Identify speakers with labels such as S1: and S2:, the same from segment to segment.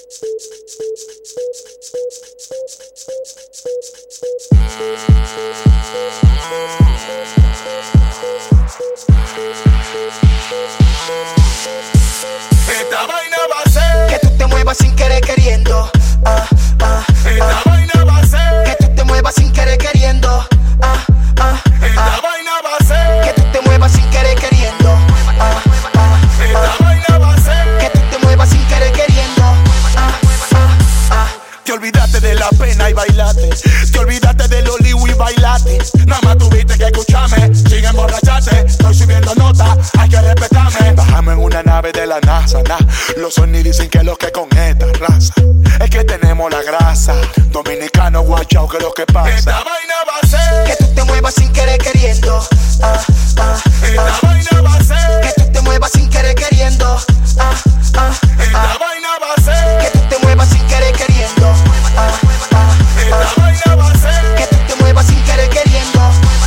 S1: Esta vaina va a ser
S2: que tú te muevas sin querer queriendo.
S1: Esta vaina va a ser
S2: Que tú te muevas sin querer queriendo.
S1: Esta vaina va a ser
S2: Que tú te muevas sin querer queriendo.
S1: Esta vaina va a ser
S2: Que tú te muevas sin querer queriendo.
S1: Te olvidaste de la pena y bailaste. Te olvidaste del olivo y bailaste. Nada más tuviste que escucharme. Sigue emborracharte. Estoy subiendo nota, hay que respetarme. Bajamos en una nave de la NASA, Los Sony dicen que los que con esta raza es que tenemos la grasa. Dominicano, guachao, que es lo que pasa. Esta vaina va a ser
S2: Que tú te muevas sin querer queriendo.
S1: Esta vaina va a ser
S2: Que tú te muevas sin querer queriendo.
S1: Esta vaina va a ser
S2: Que tú te muevas sin querer queriendo.
S1: Esta vaina va a ser
S2: Que tú te muevas sin querer queriendo.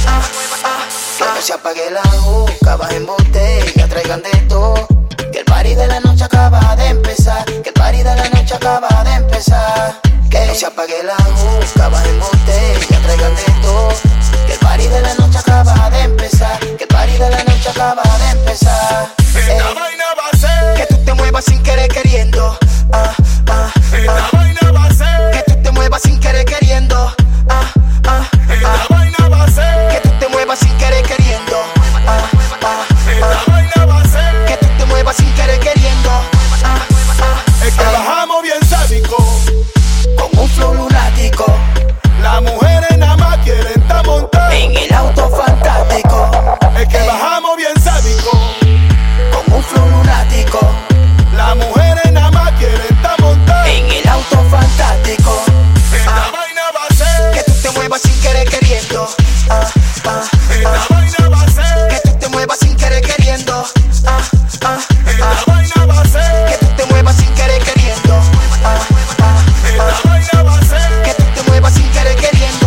S2: Que no se apague la juca, bajen botella, traigan de todo. Que el party de la noche acaba de empezar. Que el party de la noche acaba de empezar. Que no se apague la juca, bajen botella, traigan de todo. Que el party de la noche acaba de empezar. Que el party de la noche acaba de empezar.
S1: Esta vaina va a ser
S2: Que tú te muevas sin querer queriendo.
S1: Esta vaina va a ser
S2: Que tú te muevas sin querer queriendo.
S1: Esta vaina va a ser
S2: Que tú te muevas sin querer queriendo.
S1: Esta vaina va a ser
S2: Que tú te muevas sin querer queriendo.
S1: Es que bajamos bien sádico.
S2: Con un flow lunático.
S1: Las mujeres nada más quieren estar montadas.
S2: En el auto fantástico.
S1: Es que bajamos bien sádico.
S2: Con un flow lunático.
S1: Las mujeres nada más quieren estar montadas.
S2: En el auto fantástico.
S1: Esta vaina va a ser
S2: Que tú te muevas sin querer queriendo.
S1: Esta vaina va a ser
S2: Que tú te muevas sin querer queriendo.
S1: Esta vaina va a ser
S2: Que tú te muevas sin querer queriendo.
S1: Esta vaina va a ser
S2: Que tú te muevas sin querer queriendo.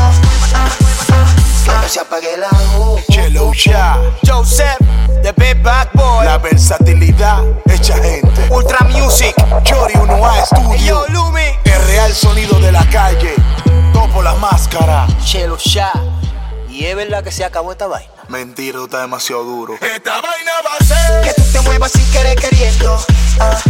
S2: Que no se apague la juca.
S1: Chelo ya
S3: Joseph, the Big Bad Boy,
S1: la versatilidad hecha gente.
S3: Ultra Music,
S1: Chori 1A Studio.
S3: Yo Lumi,
S1: El real sonido de la calle. Topo la máscara.
S3: Chelo ya. Y es verdad que se acabó esta vaina.
S1: Mentira, está demasiado duro. Esta vaina va a ser
S2: Que tú te muevas sin querer queriendo.